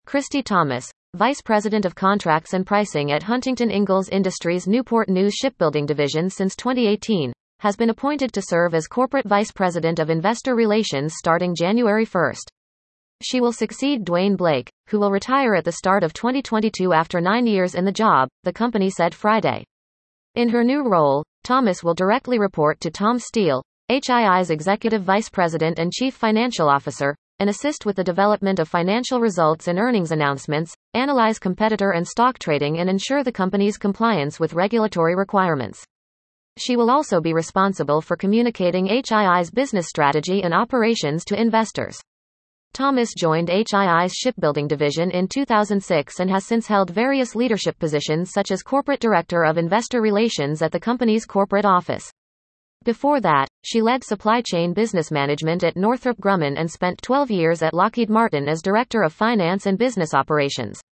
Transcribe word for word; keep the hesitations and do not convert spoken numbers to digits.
Christy Thomas, Vice President of Contracts and Pricing at Huntington Ingalls Industries Newport News Shipbuilding Division since twenty eighteen, has been appointed to serve as Corporate Vice President of Investor Relations starting January first. She will succeed Dwayne Blake, who will retire at the start of twenty twenty-two after nine years in the job, the company said Friday. In her new role, Thomas will directly report to Tom Steele, H I I's Executive Vice President and Chief Financial Officer, and assist with the development of financial results and earnings announcements, analyze competitor and stock trading and ensure the company's compliance with regulatory requirements. She will also be responsible for communicating H I I's business strategy and operations to investors. Thomas joined H I I's shipbuilding division in two thousand six and has since held various leadership positions such as Corporate Director of Investor Relations at the company's corporate office. Before that, she led supply chain business management at Northrop Grumman and spent twelve years at Lockheed Martin as Director of Finance and Business Operations.